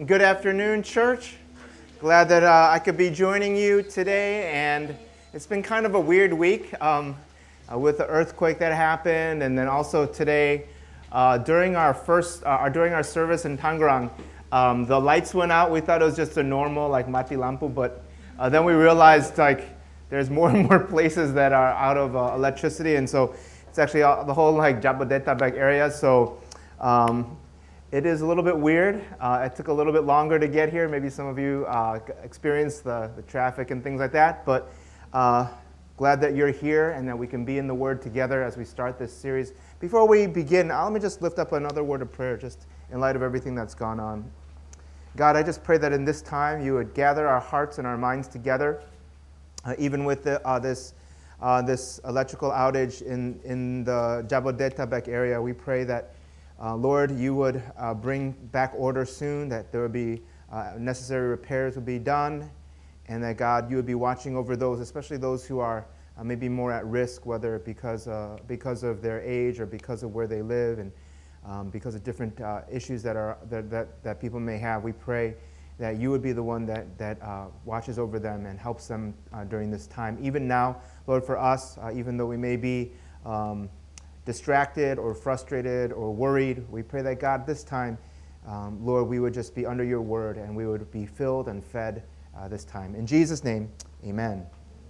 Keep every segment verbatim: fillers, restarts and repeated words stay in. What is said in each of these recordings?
Good afternoon, church. Glad that uh, I could be joining you today, and it's been kind of a weird week um, uh, with the earthquake that happened, and then also today uh, during our first, uh, during our service in Tangerang, um, the lights went out. We thought it was just a normal like mati lampu, but uh, then we realized like there's more and more places that are out of uh, electricity, and so it's actually all, the whole like Jabodetabek area. So. Um, It is a little bit weird. Uh, it took a little bit longer to get here. Maybe some of you uh, experienced the, the traffic and things like that. But uh, glad that you're here and that we can be in the Word together as we start this series. Before we begin, uh, let me just lift up another word of prayer just in light of everything that's gone on. God, I just pray that in this time you would gather our hearts and our minds together, uh, even with the, uh, this, uh, this electrical outage in, in the Jabodetabek area. We pray that Uh, Lord, you would uh, bring back order soon, that there would be uh, necessary repairs would be done, and that, God, you would be watching over those, especially those who are uh, maybe more at risk, whether because, uh, because of their age or because of where they live and um, because of different uh, issues that, are, that, that, that people may have. We pray that you would be the one that, that uh, watches over them and helps them uh, during this time. Even now, Lord, for us, uh, even though we may be um, distracted or frustrated or worried, we pray that, God, this time, um, Lord, we would just be under your word and we would be filled and fed uh, this time. In Jesus' name, amen.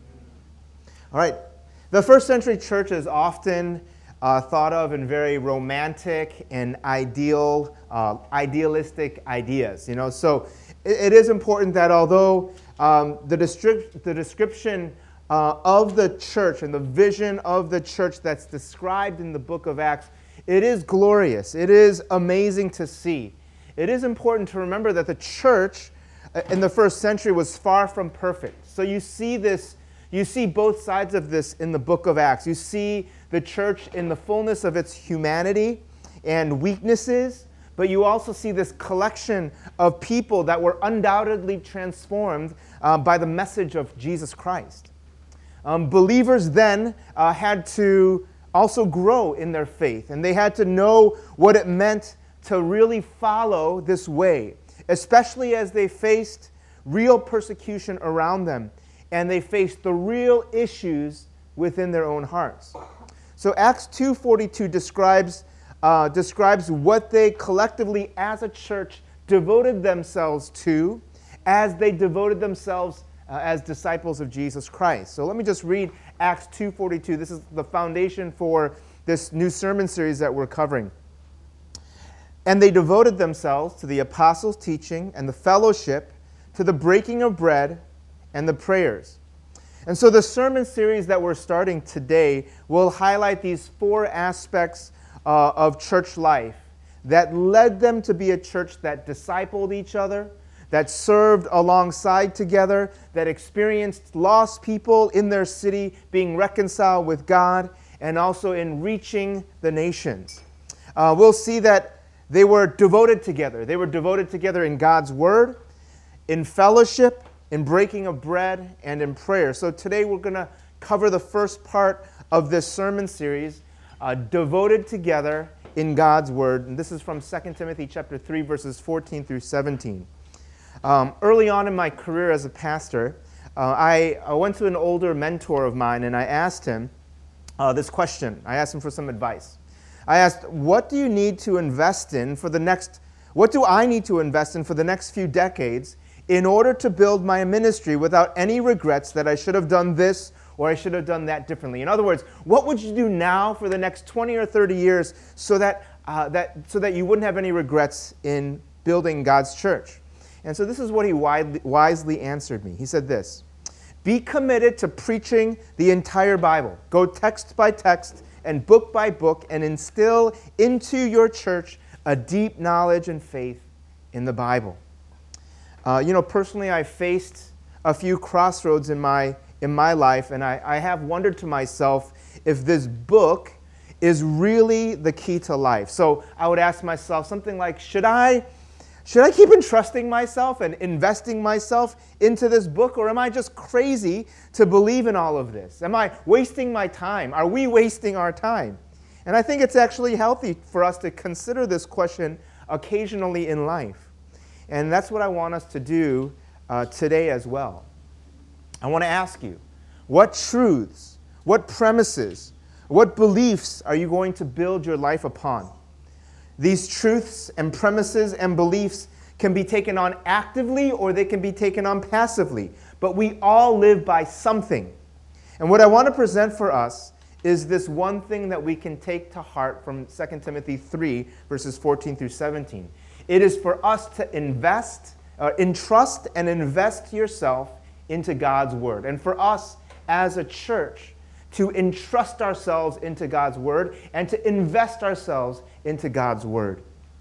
All right. The first century church is often uh, thought of in very romantic and ideal, uh, idealistic ideas. You know, so it, it is important that although um, the, distri- the description Uh, of the church and the vision of the church that's described in the book of Acts, it is glorious. It is amazing to see. It is important to remember that the church in the first century was far from perfect. So you see this, you see both sides of this in the book of Acts. You see the church in the fullness of its humanity and weaknesses, but you also see this collection of people that were undoubtedly transformed uh, by the message of Jesus Christ. Um, believers then uh, had to also grow in their faith, and they had to know what it meant to really follow this way, especially as they faced real persecution around them, and they faced the real issues within their own hearts. So Acts two forty-two describes, uh, describes what they collectively as a church devoted themselves to as they devoted themselves Uh, as disciples of Jesus Christ. So let me just read Acts two forty-two. This is the foundation for this new sermon series that we're covering. And they devoted themselves to the apostles' teaching and the fellowship, to the breaking of bread and the prayers. And so the sermon series that we're starting today will highlight these four aspects uh, of church life that led them to be a church that discipled each other, that served alongside together, that experienced lost people in their city being reconciled with God, and also in reaching the nations. Uh, we'll see that they were devoted together. They were devoted together in God's word, in fellowship, in breaking of bread, and in prayer. So today we're going to cover the first part of this sermon series, uh, devoted together in God's word. And this is from Second Timothy chapter three, verses fourteen through seventeen. Um, early on in my career as a pastor, uh, I, I went to an older mentor of mine and I asked him uh, this question. I asked him for some advice. I asked, what do you need to invest in for the next, what do I need to invest in for the next few decades in order to build my ministry without any regrets that I should have done this or I should have done that differently? In other words, what would you do now for the next twenty or thirty years so that, uh, that, so that you wouldn't have any regrets in building God's church? And so this is what he wisely answered me. He said this: be committed to preaching the entire Bible. Go text by text and book by book and instill into your church a deep knowledge and faith in the Bible. Uh, you know, personally, I faced a few crossroads in my in my life, and I, I have wondered to myself if this book is really the key to life. So I would ask myself something like, should I Should I keep entrusting myself and investing myself into this book, or am I just crazy to believe in all of this? Am I wasting my time? Are we wasting our time? And I think it's actually healthy for us to consider this question occasionally in life. And that's what I want us to do uh, today as well. I want to ask you, what truths, what premises, what beliefs are you going to build your life upon? These truths and premises and beliefs can be taken on actively or they can be taken on passively. But we all live by something. And what I want to present for us is this one thing that we can take to heart from Second Timothy three, verses fourteen through seventeen. It is for us to invest, uh, entrust and invest yourself into God's Word. And for us as a church to entrust ourselves into God's Word and to invest ourselves into God's Word.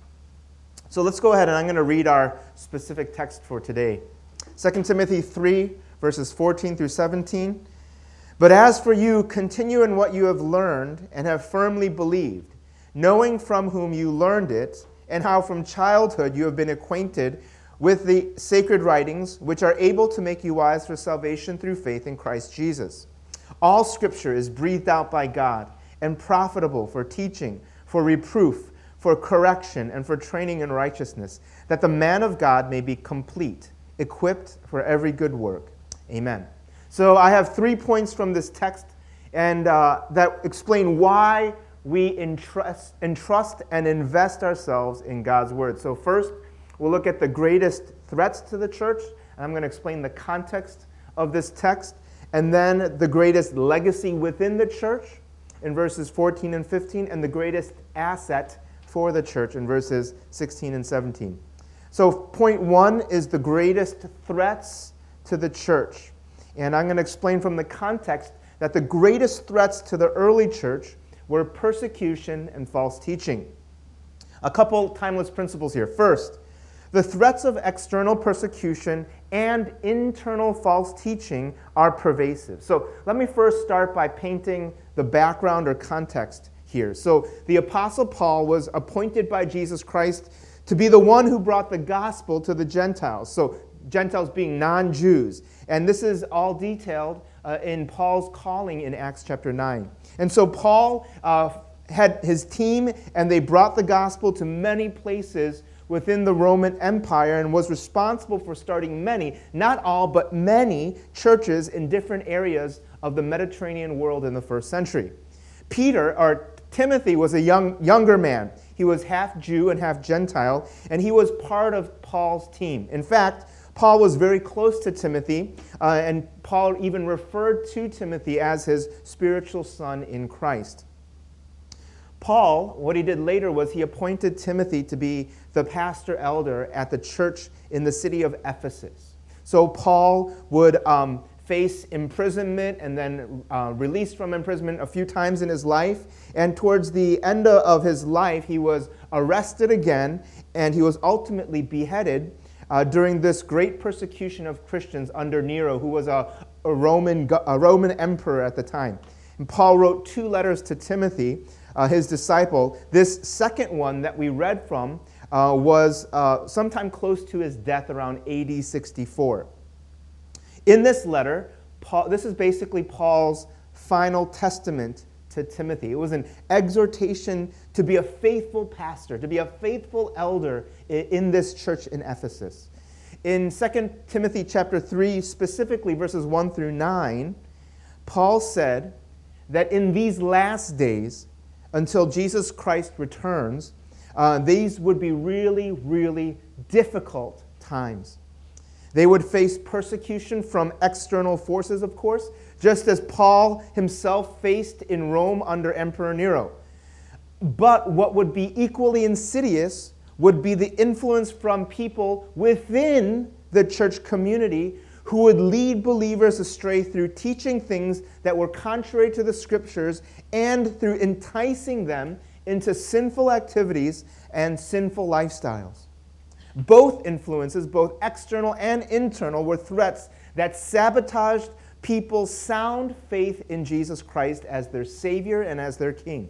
So let's go ahead and I'm going to read our specific text for today. Second Timothy three, verses fourteen through seventeen. But as for you, continue in what you have learned and have firmly believed, knowing from whom you learned it, and how from childhood you have been acquainted with the sacred writings, which are able to make you wise for salvation through faith in Christ Jesus. All Scripture is breathed out by God and profitable for teaching, for reproof, for correction, and for training in righteousness, that the man of God may be complete, equipped for every good work. Amen. So I have three points from this text and uh, that explain why we entrust, entrust and invest ourselves in God's Word. So first, we'll look at the greatest threats to the church, and I'm going to explain the context of this text, and then the greatest legacy within the church in verses fourteen and fifteen, and the greatest asset for the church in verses sixteen and seventeen. So point one is the greatest threats to the church. And I'm going to explain from the context that the greatest threats to the early church were persecution and false teaching. A couple timeless principles here. First, the threats of external persecution and internal false teaching are pervasive. So let me first start by painting the background or context here. So the Apostle Paul was appointed by Jesus Christ to be the one who brought the gospel to the Gentiles. So Gentiles being non-Jews. And this is all detailed uh, in Paul's calling in Acts chapter nine. And so Paul uh, had his team, and they brought the gospel to many places within the Roman Empire and was responsible for starting many, not all, but many churches in different areas of the Mediterranean world in the first century. Peter, or Timothy, was a young, younger man. He was half Jew and half Gentile, and he was part of Paul's team. In fact, Paul was very close to Timothy, uh, and Paul even referred to Timothy as his spiritual son in Christ. Paul, what he did later was he appointed Timothy to be the pastor elder at the church in the city of Ephesus. So Paul would um, face imprisonment and then uh, released from imprisonment a few times in his life. And towards the end of his life, he was arrested again, and he was ultimately beheaded Uh, during this great persecution of Christians under Nero, who was a, a, Roman, a Roman emperor at the time. And Paul wrote two letters to Timothy, uh, his disciple. This second one that we read from uh, was uh, sometime close to his death around A D sixty-four. In this letter, Paul, this is basically Paul's final testament to Timothy. It was an exhortation to be a faithful pastor, to be a faithful elder in this church in Ephesus. In Second Timothy chapter three, specifically verses one through nine, Paul said that in these last days, until Jesus Christ returns, uh, these would be really, really difficult times. They would face persecution from external forces, of course, just as Paul himself faced in Rome under Emperor Nero. But what would be equally insidious would be the influence from people within the church community who would lead believers astray through teaching things that were contrary to the Scriptures and through enticing them into sinful activities and sinful lifestyles. Both influences, both external and internal, were threats that sabotaged people's sound faith in Jesus Christ as their Savior and as their King.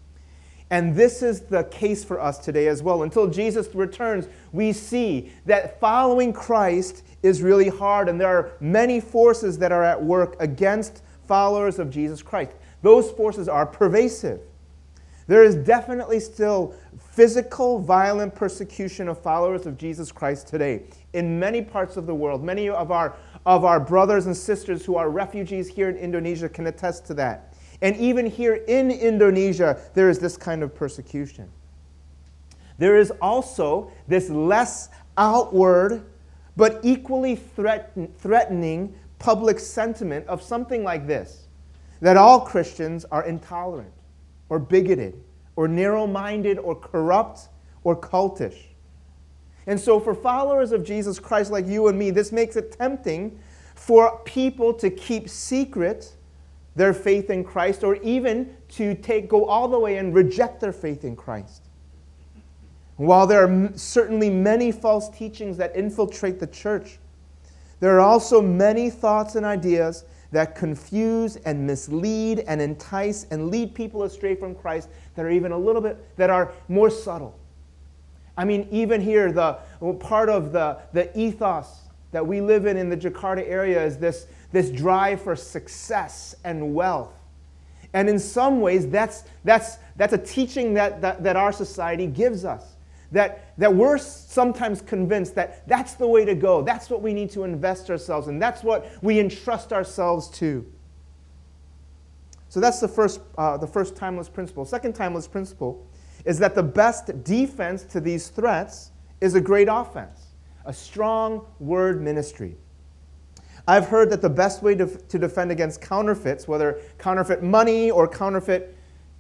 And this is the case for us today as well. Until Jesus returns, we see that following Christ is really hard, and there are many forces that are at work against followers of Jesus Christ. Those forces are pervasive. There is definitely still physical, violent persecution of followers of Jesus Christ today in many parts of the world. Many of our, of our brothers and sisters who are refugees here in Indonesia can attest to that. And even here in Indonesia, there is this kind of persecution. There is also this less outward but equally threaten, threatening public sentiment of something like this, that all Christians are intolerant or bigoted or narrow-minded or corrupt or cultish. And so for followers of Jesus Christ like you and me, this makes it tempting for people to keep secret their faith in Christ, or even to take go all the way and reject their faith in Christ. While there are certainly many false teachings that infiltrate the church, there are also many thoughts and ideas that confuse and mislead and entice and lead people astray from Christ that are even a little bit, that are more subtle. I mean, even here, the part of the, the ethos that we live in in the Jakarta area is this, this drive for success and wealth. And in some ways, that's, that's, that's a teaching that, that, that our society gives us. That, that we're sometimes convinced that that's the way to go. That's what we need to invest ourselves in. That's what we entrust ourselves to. So that's the first, uh, the first timeless principle. Second timeless principle is that the best defense to these threats is a great offense, a strong word ministry. I've heard that the best way to, to defend against counterfeits, whether counterfeit money or counterfeit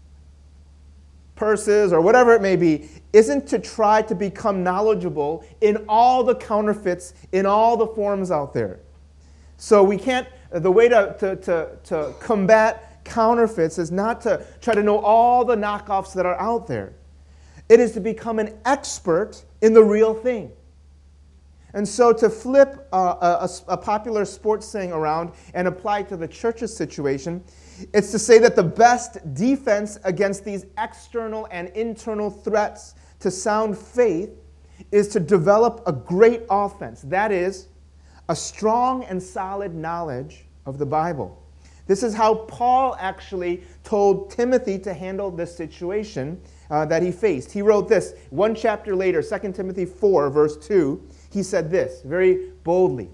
purses or whatever it may be, isn't to try to become knowledgeable in all the counterfeits, in all the forms out there. So we can't, the way to, to, to, to combat counterfeits is not to try to know all the knockoffs that are out there. It is to become an expert in the real thing. And so to flip uh, a, a popular sports saying around and apply it to the church's situation, it's to say that the best defense against these external and internal threats to sound faith is to develop a great offense. That is, a strong and solid knowledge of the Bible. This is how Paul actually told Timothy to handle this situation uh, that he faced. He wrote this one chapter later, Second Timothy four, verse two. He said this very boldly.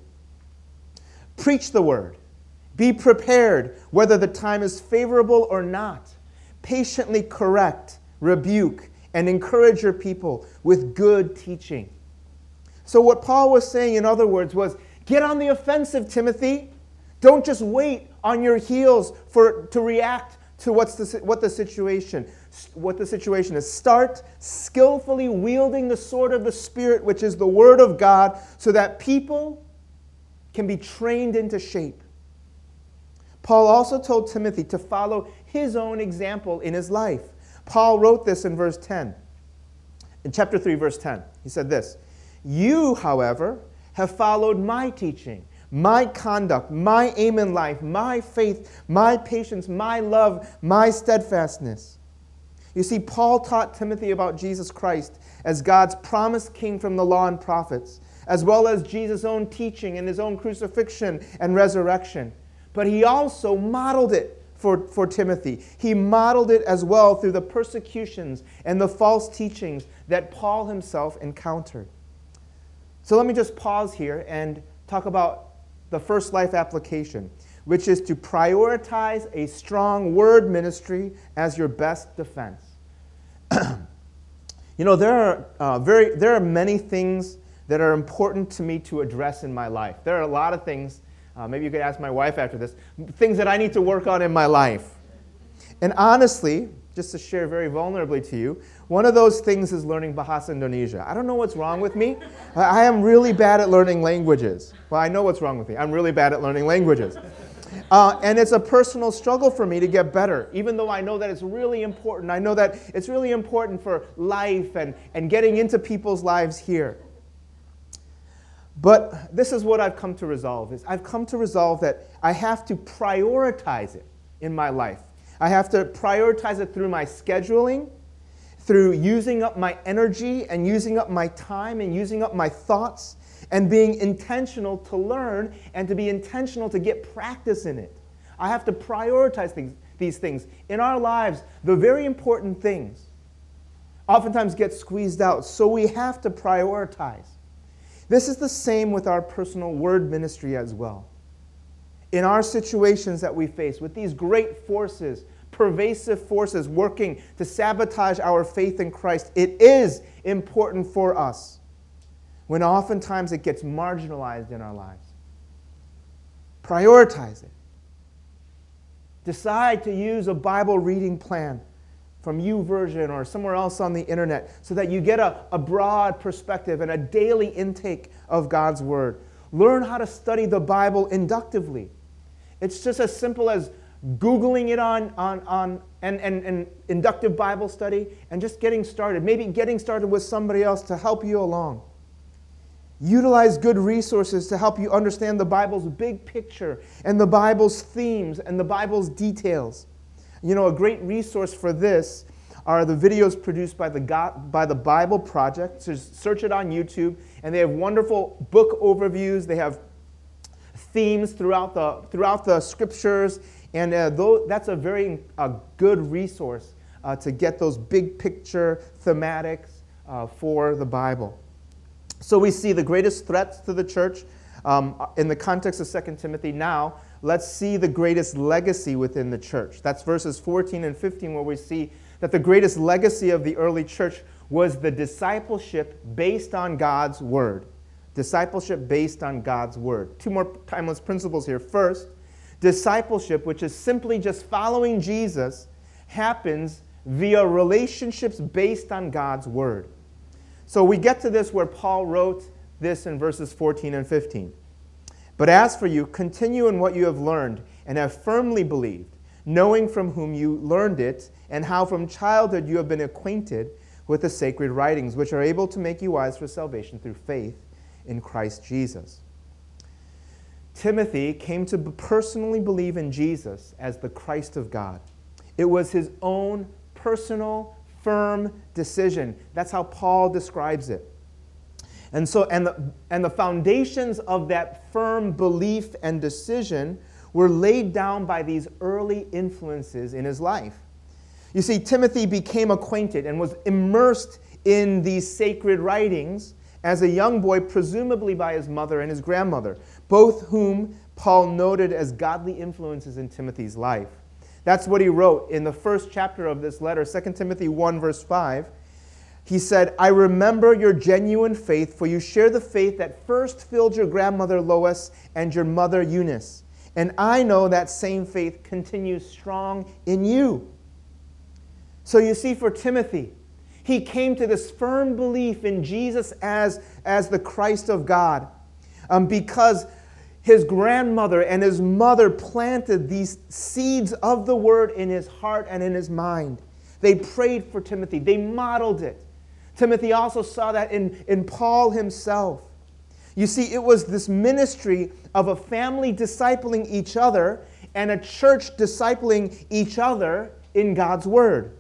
Preach the word. Be prepared whether the time is favorable or not. Patiently correct, rebuke, and encourage your people with good teaching. So what Paul was saying, in other words, was get on the offensive, Timothy. Don't just wait on your heels for to react to what's the, what the situation what the situation is. Start skillfully wielding the sword of the Spirit, which is the Word of God, so that people can be trained into shape. Paul also told Timothy to follow his own example in his life. Paul wrote this in verse ten. In chapter three, verse ten. He said this, "You, however, have followed my teaching, my conduct, my aim in life, my faith, my patience, my love, my steadfastness." You see, Paul taught Timothy about Jesus Christ as God's promised king from the law and prophets, as well as Jesus' own teaching and his own crucifixion and resurrection. But he also modeled it for, for Timothy. He modeled it as well through the persecutions and the false teachings that Paul himself encountered. So let me just pause here and talk about the first life application, which is to prioritize a strong word ministry as your best defense. You know, there are uh, very there are many things that are important to me to address in my life. There are a lot of things, uh, maybe you could ask my wife after this, things that I need to work on in my life. And honestly, just to share very vulnerably to you, one of those things is learning Bahasa Indonesia. I don't know what's wrong with me. I am really bad at learning languages. Well, I know what's wrong with me. I'm really bad at learning languages. Uh, and it's a personal struggle for me to get better, even though I know that it's really important. I know that it's really important for life and, and getting into people's lives here. But this is what I've come to resolve. Is I've come to resolve that I have to prioritize it in my life. I have to prioritize it through my scheduling, through using up my energy and using up my time and using up my thoughts and being intentional to learn and to be intentional to get practice in it. I have to prioritize things, these things. In our lives, the very important things oftentimes get squeezed out. So we have to prioritize. This is the same with our personal word ministry as well. In our situations that we face, with these great forces, pervasive forces working to sabotage our faith in Christ, it is important for us when oftentimes it gets marginalized in our lives. Prioritize it. Decide to use a Bible reading plan from YouVersion or somewhere else on the internet so that you get a, a broad perspective and a daily intake of God's Word. Learn how to study the Bible inductively. It's just as simple as Googling it on, on, on and, and, and inductive Bible study and just getting started. Maybe getting started with somebody else to help you along. Utilize good resources to help you understand the Bible's big picture and the Bible's themes and the Bible's details. You know, a great resource for this are the videos produced by the, God, by the Bible Project. So just search it on YouTube, and they have wonderful book overviews. They have themes throughout the, throughout the scriptures, and uh, though, that's a very uh, good resource uh, to get those big picture thematics uh, for the Bible. So we see the greatest threats to the church um, in the context of Second Timothy. Now, let's see the greatest legacy within the church. That's verses fourteen and fifteen, where we see that the greatest legacy of the early church was the discipleship based on God's Word. Discipleship based on God's Word. Two more timeless principles here. First, discipleship, which is simply just following Jesus, happens via relationships based on God's Word. So we get to this where Paul wrote this in verses fourteen and fifteen. But as for you, continue in what you have learned and have firmly believed, knowing from whom you learned it, and how from childhood you have been acquainted with the sacred writings, which are able to make you wise for salvation through faith in Christ Jesus. Timothy came to personally believe in Jesus as the Christ of God. It was his own personal, firm decision. That's how Paul describes it. And so, and the, and the foundations of that firm belief and decision were laid down by these early influences in his life. You see, Timothy became acquainted and was immersed in these sacred writings as a young boy, presumably by his mother and his grandmother, both whom Paul noted as godly influences in Timothy's life. That's what he wrote in the first chapter of this letter, Second Timothy one, verse five. He said, I remember your genuine faith, for you share the faith that first filled your grandmother Lois and your mother Eunice. And I know that same faith continues strong in you. So you see, for Timothy, he came to this firm belief in Jesus as, as the Christ of God um, because his grandmother and his mother planted these seeds of the Word in his heart and in his mind. They prayed for Timothy. They modeled it. Timothy also saw that in, in Paul himself. You see, it was this ministry of a family discipling each other and a church discipling each other in God's Word.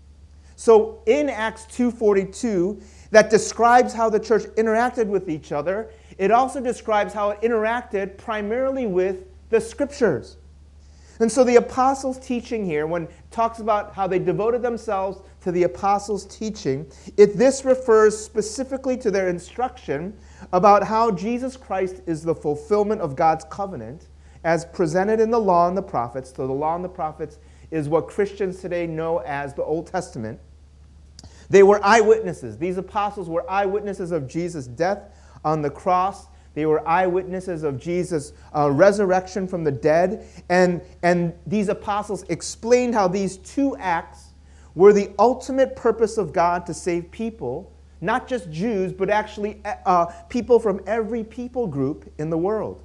So in Acts two forty-two, that describes how the church interacted with each other. It also describes how it interacted primarily with the Scriptures. And so the apostles' teaching here, when it talks about how they devoted themselves to the apostles' teaching, it, this refers specifically to their instruction about how Jesus Christ is the fulfillment of God's covenant as presented in the law and the prophets. So the law and the prophets is what Christians today know as the Old Testament. They were eyewitnesses. These apostles were eyewitnesses of Jesus' death on the cross. They were eyewitnesses of Jesus' uh, resurrection from the dead. And, and these apostles explained how these two acts were the ultimate purpose of God to save people, not just Jews, but actually uh, people from every people group in the world.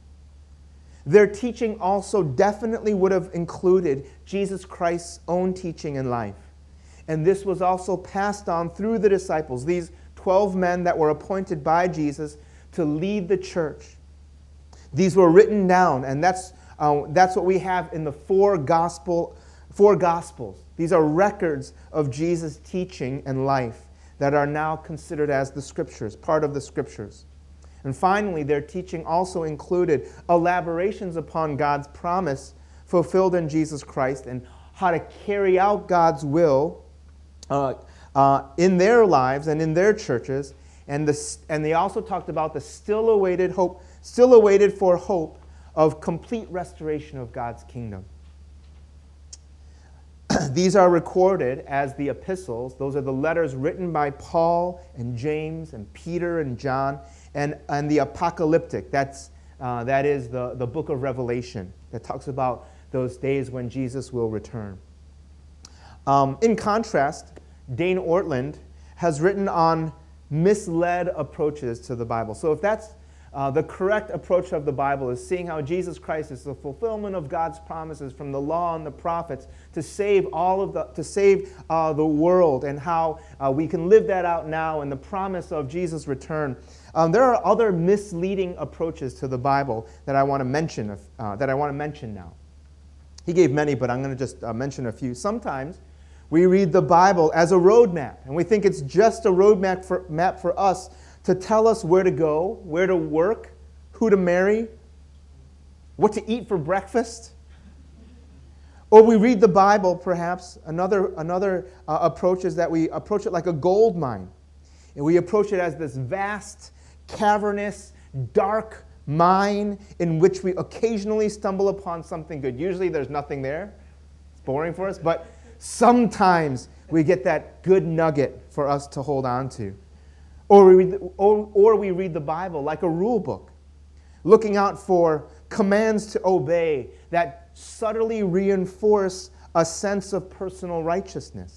Their teaching also definitely would have included Jesus Christ's own teaching and life. And this was also passed on through the disciples, these twelve men that were appointed by Jesus to lead the church. These were written down, and that's, uh, that's what we have in the four, gospel, four Gospels. These are records of Jesus' teaching and life that are now considered as the Scriptures, part of the Scriptures. And finally, their teaching also included elaborations upon God's promise fulfilled in Jesus Christ and how to carry out God's will uh, uh, in their lives and in their churches. And, the, and they also talked about the still awaited hope, still awaited for hope of complete restoration of God's kingdom. These are recorded as the epistles. Those are the letters written by Paul and James and Peter and John, and, and the apocalyptic. That's, uh, that is the, the book of Revelation that talks about those days when Jesus will return. Um, in contrast, Dane Ortland has written on misled approaches to the Bible. So if that's uh, the correct approach of the Bible, is seeing how Jesus Christ is the fulfillment of God's promises from the law and the prophets to save all of the to save uh, the world, and how uh, we can live that out now in the promise of Jesus' return. Um, there are other misleading approaches to the Bible that I want to mention. Uh, that I want to mention now. He gave many, but I'm going to just uh, mention a few. Sometimes we read the Bible as a roadmap, and we think it's just a roadmap for, map for us to tell us where to go, where to work, who to marry, what to eat for breakfast. Or we read the Bible, perhaps, another, another uh, approach is that we approach it like a gold mine. And we approach it as this vast, cavernous, dark mine in which we occasionally stumble upon something good. Usually there's nothing there. It's boring for us, but sometimes we get that good nugget for us to hold on to. Or we, read, or, or we read the Bible like a rule book, looking out for commands to obey that subtly reinforce a sense of personal righteousness.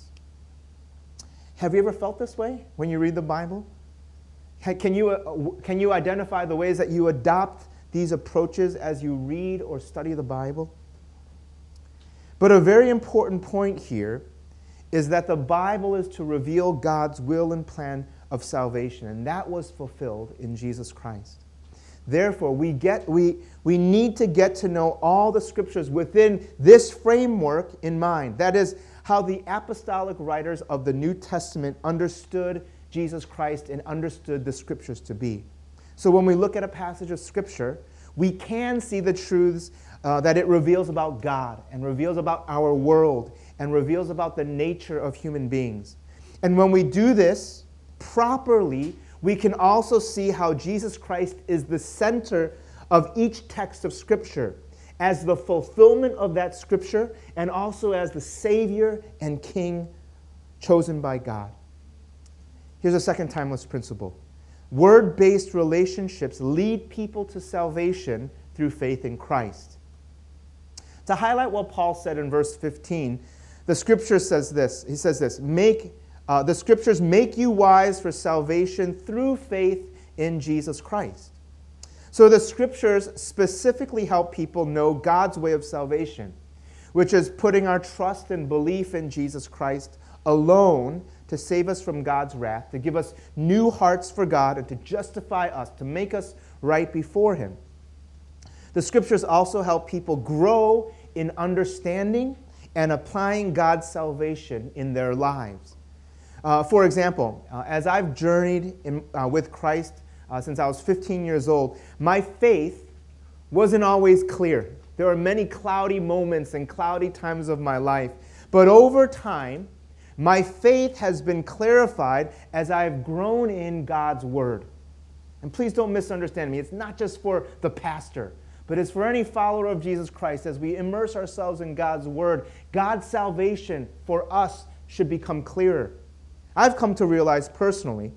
Have you ever felt this way when you read the Bible? Can you, uh, can you identify the ways that you adopt these approaches as you read or study the Bible? But a very important point here is that the Bible is to reveal God's will and plan of salvation, and that was fulfilled in Jesus Christ. Therefore, we, get, we, we need to get to know all the Scriptures within this framework in mind. That is how the apostolic writers of the New Testament understood Jesus Christ and understood the Scriptures to be. So when we look at a passage of Scripture, we can see the truths uh, that it reveals about God, and reveals about our world, and reveals about the nature of human beings. And when we do this properly, we can also see how Jesus Christ is the center of each text of Scripture, as the fulfillment of that Scripture, and also as the Savior and King chosen by God. Here's a second timeless principle. Word-based relationships lead people to salvation through faith in Christ. To highlight what Paul said in verse fifteen, the Scripture says this. He says this, make, uh, the Scriptures make you wise for salvation through faith in Jesus Christ. So the Scriptures specifically help people know God's way of salvation, which is putting our trust and belief in Jesus Christ alone to save us from God's wrath, to give us new hearts for God, and to justify us, to make us right before Him. The Scriptures also help people grow in understanding and applying God's salvation in their lives. Uh, for example, uh, as I've journeyed in, uh, with Christ uh, since I was fifteen years old, my faith wasn't always clear. There were many cloudy moments and cloudy times of my life. But over time, my faith has been clarified as I've grown in God's Word. And please don't misunderstand me. It's not just for the pastor, but it's for any follower of Jesus Christ. As we immerse ourselves in God's Word, God's salvation for us should become clearer. I've come to realize personally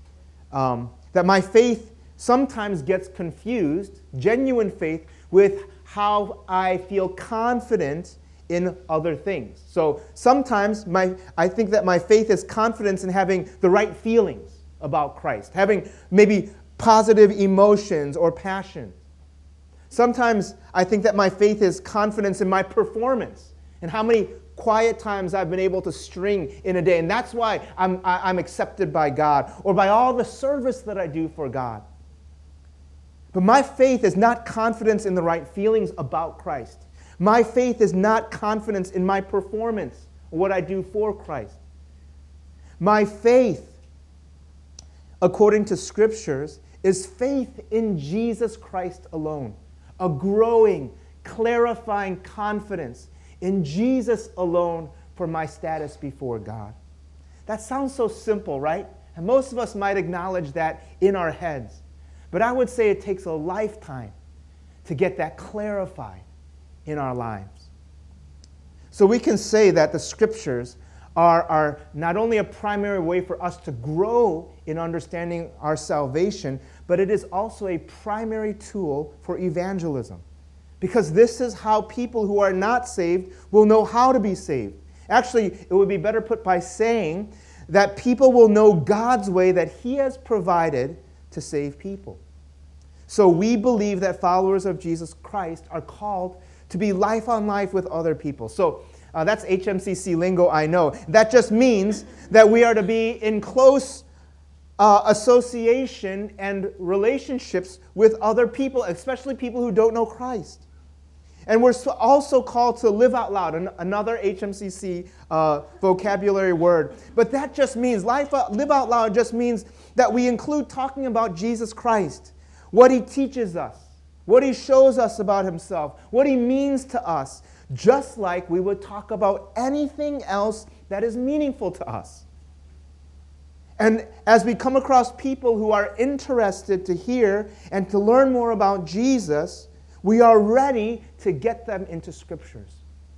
um, that my faith sometimes gets confused, genuine faith, with how I feel confident in other things. So sometimes my, I think that my faith is confidence in having the right feelings about Christ, having maybe positive emotions or passion. Sometimes I think that my faith is confidence in my performance and how many quiet times I've been able to string in a day. And that's why I'm, I'm accepted by God, or by all the service that I do for God. But my faith is not confidence in the right feelings about Christ. My faith is not confidence in my performance, or what I do for Christ. My faith, according to Scriptures, is faith in Jesus Christ alone. A growing, clarifying confidence in Jesus alone for my status before God. That sounds so simple, right? And most of us might acknowledge that in our heads. But I would say it takes a lifetime to get that clarified in our lives. So we can say that the Scriptures are, are not only a primary way for us to grow in understanding our salvation, but it is also a primary tool for evangelism. Because this is how people who are not saved will know how to be saved. Actually, it would be better put by saying that people will know God's way that He has provided to save people. So we believe that followers of Jesus Christ are called to be life on life with other people. So uh, that's H M C C lingo, I know. That just means that we are to be in close uh, association and relationships with other people, especially people who don't know Christ. And we're also called to live out loud, an, another H M C C uh, vocabulary word. But that just means, life, uh, live out loud just means that we include talking about Jesus Christ, what He teaches us, what He shows us about Himself, what He means to us, just like we would talk about anything else that is meaningful to us. And as we come across people who are interested to hear and to learn more about Jesus, we are ready to get them into Scriptures.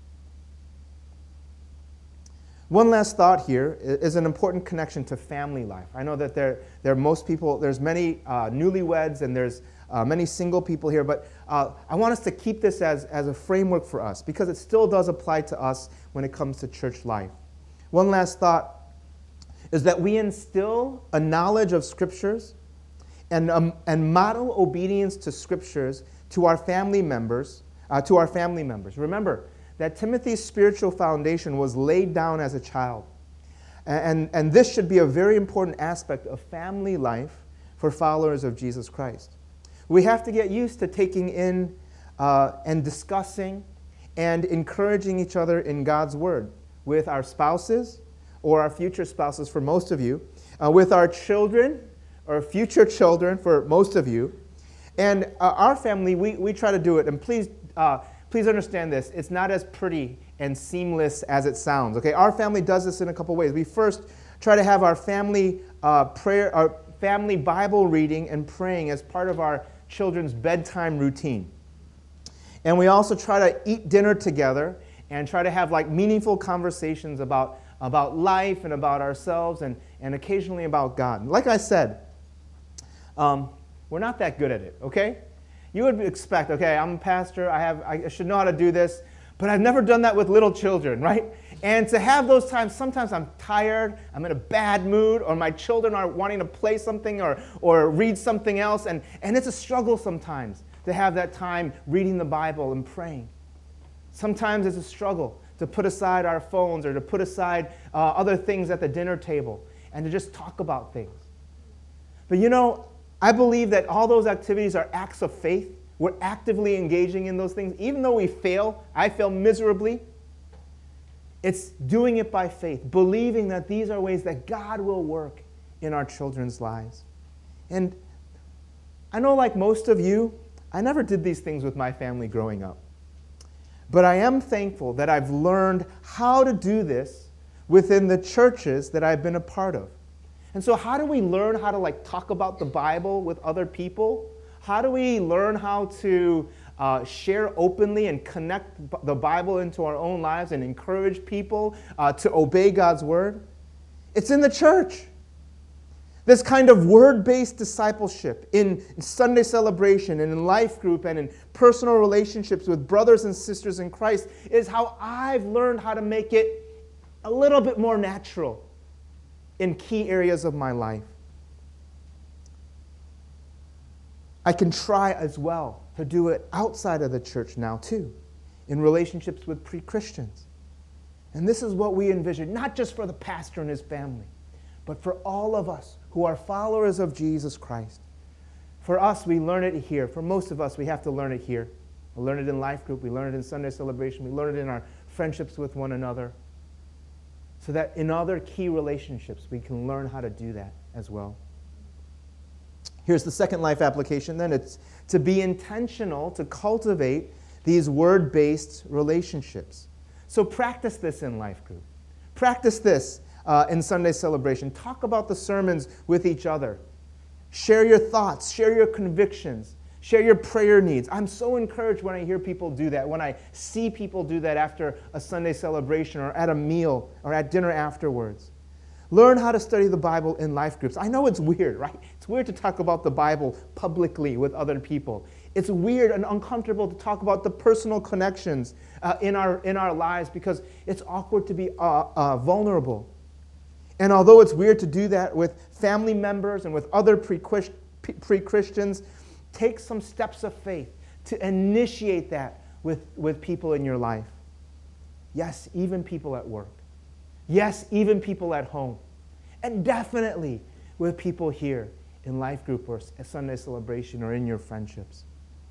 One last thought here is an important connection to family life. I know that there, there are most people, there's many uh, newlyweds and there's uh, many single people here, but uh, I want us to keep this as, as a framework for us because it still does apply to us when it comes to church life. One last thought is that we instill a knowledge of Scriptures and, um, and model obedience to Scriptures to our family members, uh, to our family members. Remember that Timothy's spiritual foundation was laid down as a child. And, and this should be a very important aspect of family life for followers of Jesus Christ. We have to get used to taking in uh, and discussing and encouraging each other in God's Word with our spouses or our future spouses for most of you, uh, with our children or future children for most of you. And uh, our family, we, we try to do it. And please, uh, please understand this. It's not as pretty and seamless as it sounds. Okay, our family does this in a couple ways. We first try to have our family uh, prayer, our family Bible reading and praying as part of our children's bedtime routine. And we also try to eat dinner together and try to have like meaningful conversations about, about life and about ourselves and, and occasionally about God. Like I said, um, we're not that good at it, okay? You would expect, okay, I'm a pastor, I have, I should know how to do this, but I've never done that with little children, right? And to have those times, sometimes I'm tired, I'm in a bad mood, or my children are wanting to play something or, or read something else, and, and it's a struggle sometimes to have that time reading the Bible and praying. Sometimes it's a struggle to put aside our phones or to put aside uh, other things at the dinner table and to just talk about things. But you know, I believe that all those activities are acts of faith. We're actively engaging in those things. Even though we fail, I fail miserably, it's doing it by faith, believing that these are ways that God will work in our children's lives. And I know, like most of you, I never did these things with my family growing up. But I am thankful that I've learned how to do this within the churches that I've been a part of. And so how do we learn how to like talk about the Bible with other people? How do we learn how to uh, share openly and connect the Bible into our own lives and encourage people uh, to obey God's Word? It's in the church. This kind of word-based discipleship in Sunday celebration and in life group and in personal relationships with brothers and sisters in Christ is how I've learned how to make it a little bit more natural in key areas of my life. I can try as well to do it outside of the church now too, in relationships with pre-Christians. And this is what we envision, not just for the pastor and his family, but for all of us who are followers of Jesus Christ. For us, we learn it here. For most of us, we have to learn it here. We learn it in life group. We learn it in Sunday celebration. We learn it in our friendships with one another. So that in other key relationships, we can learn how to do that as well. Here's the second life application then. It's to be intentional to cultivate these word-based relationships. So practice this in life group. Practice this uh, in Sunday celebration. Talk about the sermons with each other. Share your thoughts. Share your convictions. Share your prayer needs. I'm so encouraged when I hear people do that, when I see people do that after a Sunday celebration or at a meal or at dinner afterwards. Learn how to study the Bible in life groups. I know it's weird, right? It's weird to talk about the Bible publicly with other people. It's weird and uncomfortable to talk about the personal connections uh, in our in our lives because it's awkward to be uh, uh, vulnerable. And although it's weird to do that with family members and with other pre-Christians, take some steps of faith to initiate that with, with people in your life. Yes, even people at work. Yes, even people at home. And definitely with people here in life group or a Sunday celebration or in your friendships.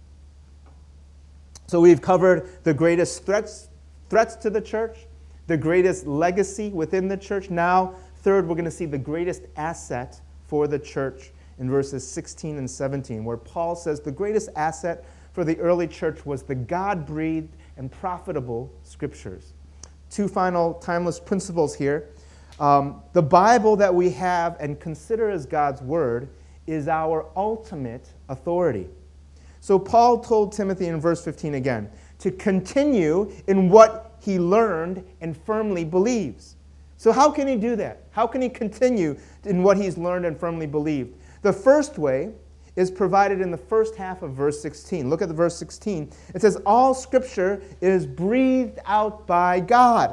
So we've covered the greatest threats, threats to the church, the greatest legacy within the church. Now, third, we're going to see the greatest asset for the church in verses sixteen and seventeen, where Paul says the greatest asset for the early church was the God-breathed and profitable Scriptures. Two final timeless principles here. Um, the Bible that we have and consider as God's Word is our ultimate authority. So Paul told Timothy in verse fifteen again to continue in what he learned and firmly believes. So how can he do that? How can he continue in what he's learned and firmly believed? The first way is provided in the first half of verse sixteen. Look at the verse sixteen. It says, all Scripture is breathed out by God.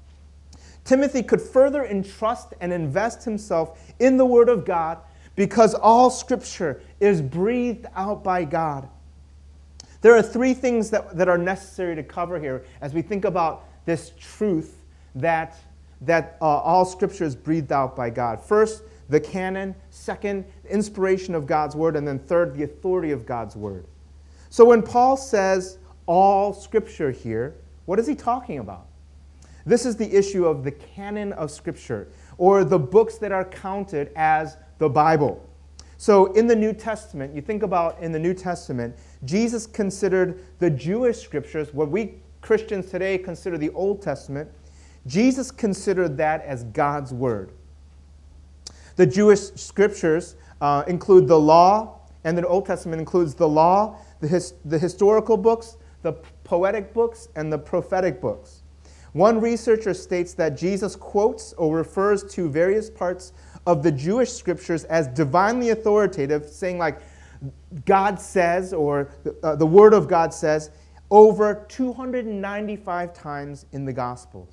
Timothy could further entrust and invest himself in the Word of God because all Scripture is breathed out by God. There are three things that, that are necessary to cover here as we think about this truth that, that uh, all Scripture is breathed out by God. First, the canon. Second, the inspiration of God's Word. And then third, the authority of God's Word. So when Paul says all Scripture here, what is he talking about? This is the issue of the canon of Scripture, or the books that are counted as the Bible. So in the New Testament, you think about in the New Testament, Jesus considered the Jewish Scriptures, what we Christians today consider the Old Testament, Jesus considered that as God's Word. The Jewish Scriptures uh, include the law, and the Old Testament includes the law, the, his, the historical books, the poetic books, and the prophetic books. One researcher states that Jesus quotes or refers to various parts of the Jewish Scriptures as divinely authoritative, saying like God says or uh, the Word of God says over two hundred ninety-five times in the Gospels.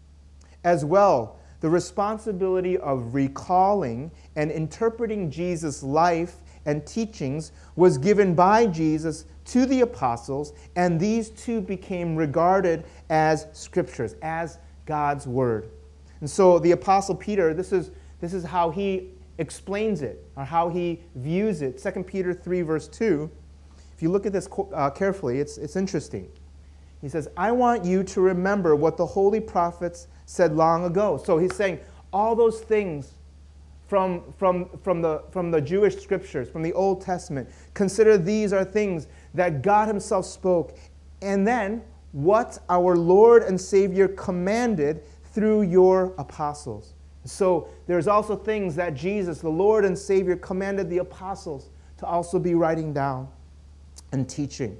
As well, the responsibility of recalling and interpreting Jesus' life and teachings was given by Jesus to the apostles, and these two became regarded as Scriptures, as God's Word. And so the Apostle Peter, this is, this is how he explains it, or how he views it. Second Peter three, verse two, if you look at this uh, carefully, it's, it's interesting. He says, I want you to remember what the holy prophets said long ago. So he's saying all those things from, from, from, the, from the Jewish Scriptures, from the Old Testament, consider these are things that God himself spoke. And then what our Lord and Savior commanded through your apostles. So there's also things that Jesus, the Lord and Savior, commanded the apostles to also be writing down and teaching.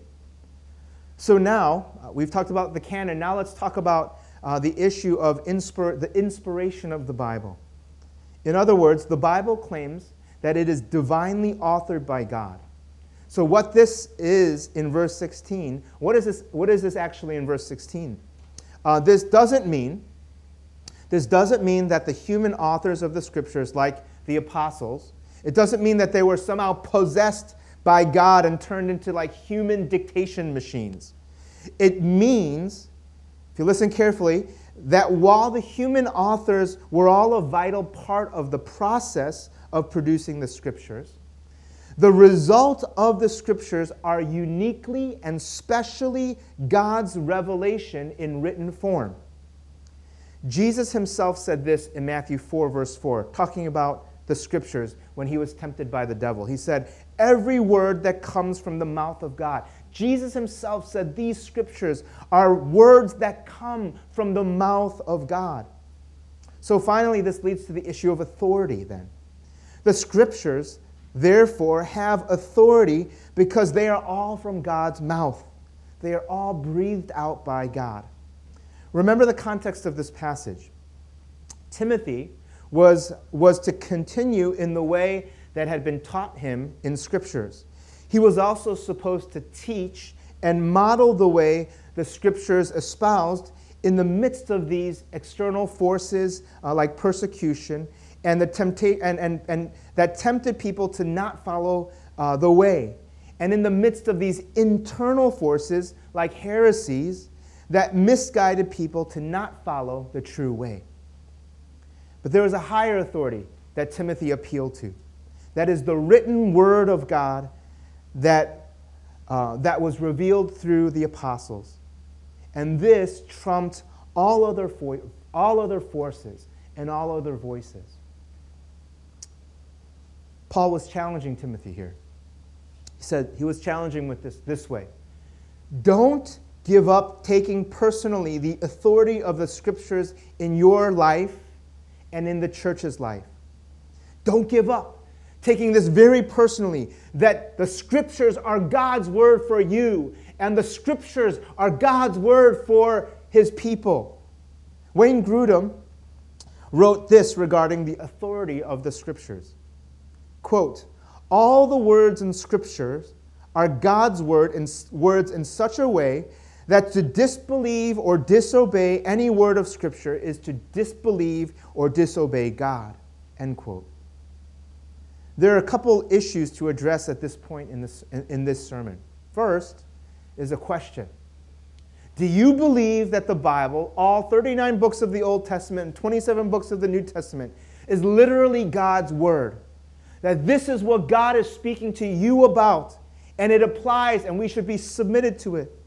So now, uh, we've talked about the canon. Now let's talk about uh, the issue of inspir- the inspiration of the Bible. In other words, the Bible claims that it is divinely authored by God. So what this is in verse sixteen, what is this, what is this actually in verse sixteen? Uh, this doesn't mean, this doesn't mean that the human authors of the Scriptures, like the apostles, it doesn't mean that they were somehow possessed by God and turned into like human dictation machines. It means, if you listen carefully, that while the human authors were all a vital part of the process of producing the Scriptures, the result of the Scriptures are uniquely and specially God's revelation in written form. Jesus himself said this in Matthew four, verse four, talking about the Scriptures when he was tempted by the devil. He said, every word that comes from the mouth of God. Jesus himself said these Scriptures are words that come from the mouth of God. So finally, this leads to the issue of authority then. The Scriptures, therefore, have authority because they are all from God's mouth. They are all breathed out by God. Remember the context of this passage. Timothy was, was to continue in the way that had been taught him in Scriptures. He was also supposed to teach and model the way the Scriptures espoused in the midst of these external forces uh, like persecution and, the tempta- and, and, and that tempted people to not follow uh, the way. And in the midst of these internal forces like heresies that misguided people to not follow the true way. But there was a higher authority that Timothy appealed to. That is the written word of God that, uh, that was revealed through the apostles. And this trumped all other, fo- all other forces and all other voices. Paul was challenging Timothy here. He said he was challenging with this this way. Don't give up taking personally the authority of the Scriptures in your life and in the church's life. Don't give up taking this very personally, that the Scriptures are God's word for you and the Scriptures are God's word for His people. Wayne Grudem wrote this regarding the authority of the Scriptures. Quote, all the words in Scriptures are God's word in, words in such a way that to disbelieve or disobey any word of Scripture is to disbelieve or disobey God. End quote. There are a couple issues to address at this point in this, in, in this sermon. First is a question. Do you believe that the Bible, all thirty-nine books of the Old Testament and twenty-seven books of the New Testament, is literally God's word? That this is what God is speaking to you about, and it applies, and we should be submitted to it.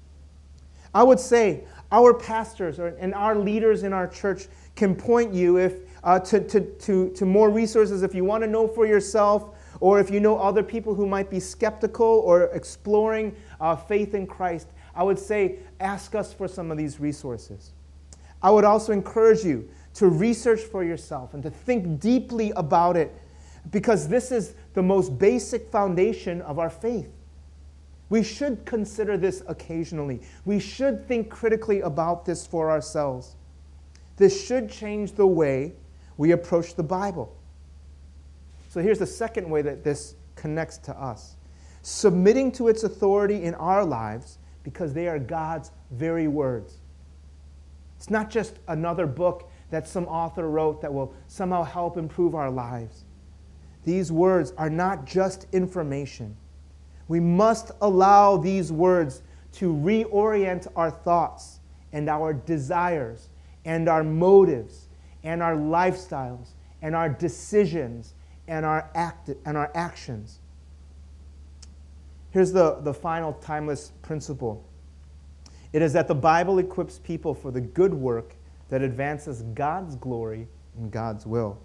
I would say our pastors and our leaders in our church can point you if uh, to, to, to, to more resources if you want to know for yourself, or if you know other people who might be skeptical or exploring uh, faith in Christ. I would say ask us for some of these resources. I would also encourage you to research for yourself and to think deeply about it, because this is the most basic foundation of our faith. We should consider this occasionally. We should think critically about this for ourselves. This should change the way we approach the Bible. So here's the second way that this connects to us. Submitting to its authority in our lives because they are God's very words. It's not just another book that some author wrote that will somehow help improve our lives. These words are not just information. We must allow these words to reorient our thoughts and our desires and our motives and our lifestyles and our decisions and our act and our actions. Here's the, the final timeless principle. It is that the Bible equips people for the good work that advances God's glory and God's will.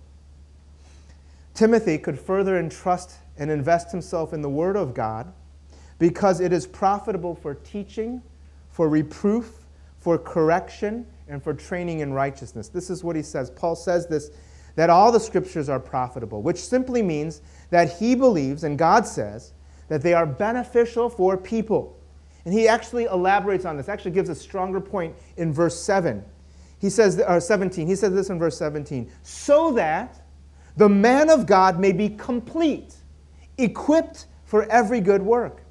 Timothy could further entrust and invest himself in the Word of God because it is profitable for teaching, for reproof, for correction, and for training in righteousness. This is what he says. Paul says this, that all the Scriptures are profitable, which simply means that he believes, and God says, that they are beneficial for people. And he actually elaborates on this, actually gives a stronger point in verse seven. He says, or seventeen, he says this in verse seventeen, so that the man of God may be complete, equipped for every good work.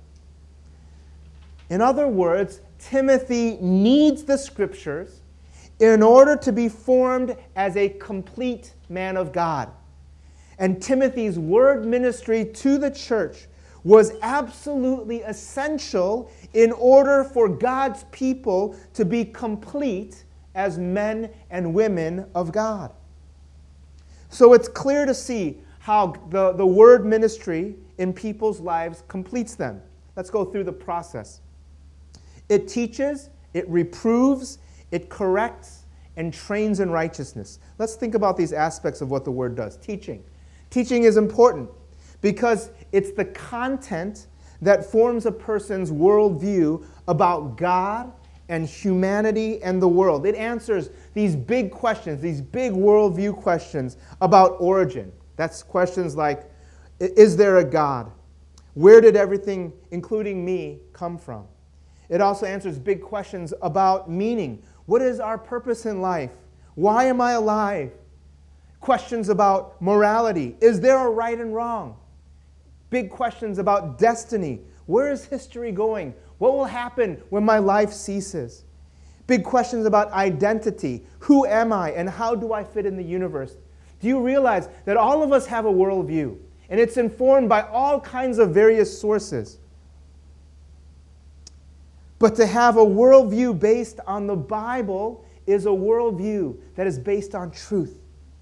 In other words, Timothy needs the Scriptures in order to be formed as a complete man of God. And Timothy's word ministry to the church was absolutely essential in order for God's people to be complete as men and women of God. So it's clear to see how the, the word ministry in people's lives completes them. Let's go through the process. It teaches, it reproves, it corrects, and trains in righteousness. Let's think about these aspects of what the word does. Teaching. Teaching is important because it's the content that forms a person's worldview about God and humanity and the world. It answers these big questions, these big worldview questions about origin. That's questions like, is there a God? Where did everything, including me, come from? It also answers big questions about meaning. What is our purpose in life? Why am I alive? Questions about morality. Is there a right and wrong? Big questions about destiny. Where is history going? What will happen when my life ceases? Big questions about identity. Who am I and how do I fit in the universe? Do you realize that all of us have a worldview, and it's informed by all kinds of various sources? But to have a worldview based on the Bible is a worldview that is based on truth.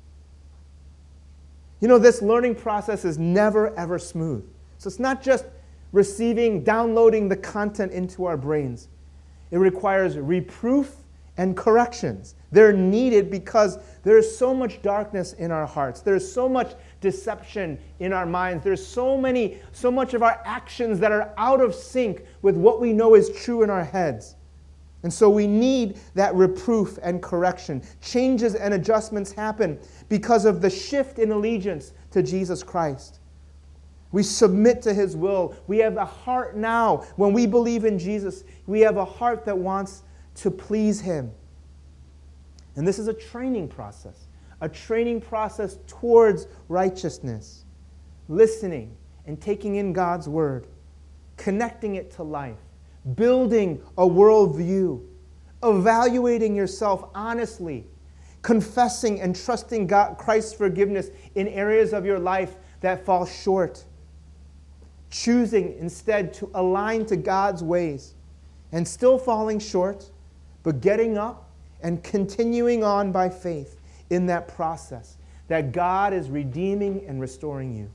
You know, this learning process is never, ever smooth. So it's not just receiving, downloading the content into our brains. It requires reproof and corrections. They're needed because there is so much darkness in our hearts. There's so much deception in our minds. There's so many, so much of our actions that are out of sync with what we know is true in our heads. And so we need that reproof and correction. Changes and adjustments happen because of the shift in allegiance to Jesus Christ. We submit to His will. We have a heart now, when we believe in Jesus, we have a heart that wants to please Him. And this is a training process, a training process towards righteousness, listening and taking in God's Word, connecting it to life, building a worldview, evaluating yourself honestly, confessing and trusting God, Christ's forgiveness in areas of your life that fall short, choosing instead to align to God's ways and still falling short, but getting up and continuing on by faith in that process that God is redeeming and restoring you.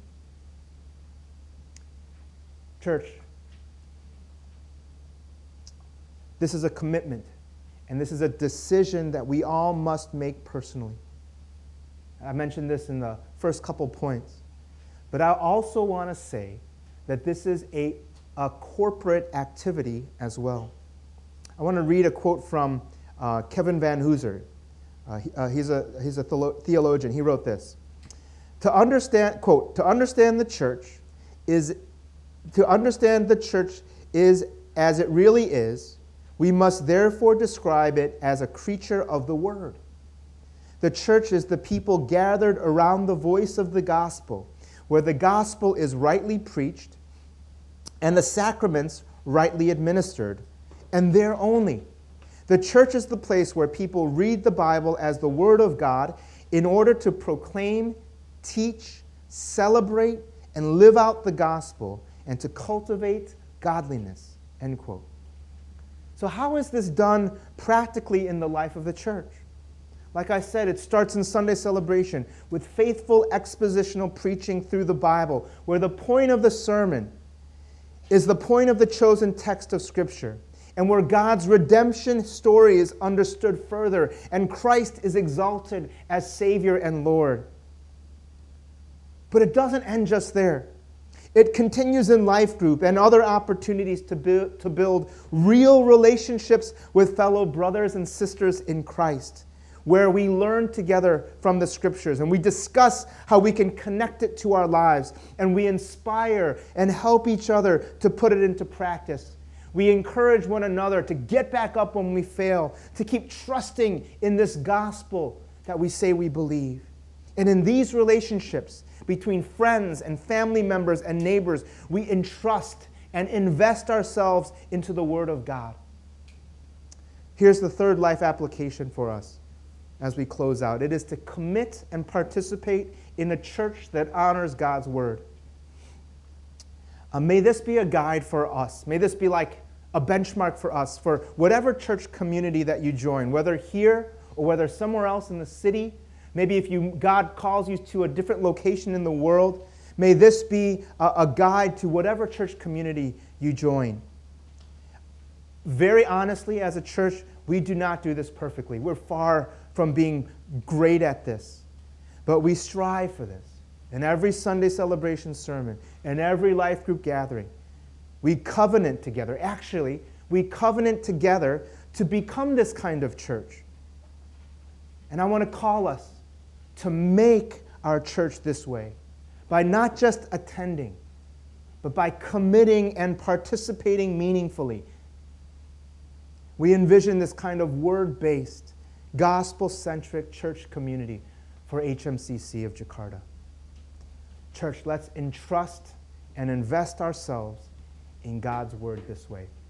Church, this is a commitment, and this is a decision that we all must make personally. I mentioned this in the first couple points, but I also want to say that this is a, a corporate activity as well. I want to read a quote from uh, Kevin Van Hooser. Uh, he, uh, he's a, he's a theologian. He wrote this. To understand, quote, to understand the church is, to understand the church is as it really is, we must therefore describe it as a creature of the Word. The church is the people gathered around the voice of the gospel, where the gospel is rightly preached and the sacraments rightly administered, and there only. The church is the place where people read the Bible as the Word of God in order to proclaim, teach, celebrate, and live out the gospel, and to cultivate godliness, end quote. So how is this done practically in the life of the church? Like I said, it starts in Sunday celebration with faithful expositional preaching through the Bible, where the point of the sermon is the point of the chosen text of Scripture, and where God's redemption story is understood further, and Christ is exalted as Savior and Lord. But it doesn't end just there. It continues in life group and other opportunities to build, to build real relationships with fellow brothers and sisters in Christ, where we learn together from the Scriptures and we discuss how we can connect it to our lives, and we inspire and help each other to put it into practice. We encourage one another to get back up when we fail, to keep trusting in this gospel that we say we believe. And in these relationships between friends and family members and neighbors, we entrust and invest ourselves into the Word of God. Here's the third life application for us as we close out. It is to commit and participate in a church that honors God's Word. Uh, may this be a guide for us. May this be like a benchmark for us for whatever church community that you join, whether here or whether somewhere else in the city. Maybe if you, God calls you to a different location in the world, may this be a, a guide to whatever church community you join. Very honestly, as a church, we do not do this perfectly. We're far from being great at this. But we strive for this. In every Sunday celebration sermon, in every life group gathering, we covenant together. Actually, we covenant together to become this kind of church. And I want to call us to make our church this way by not just attending, but by committing and participating meaningfully. We envision this kind of word-based, gospel-centric church community for H M C C of Jakarta. Church, let's entrust and invest ourselves in God's word this way.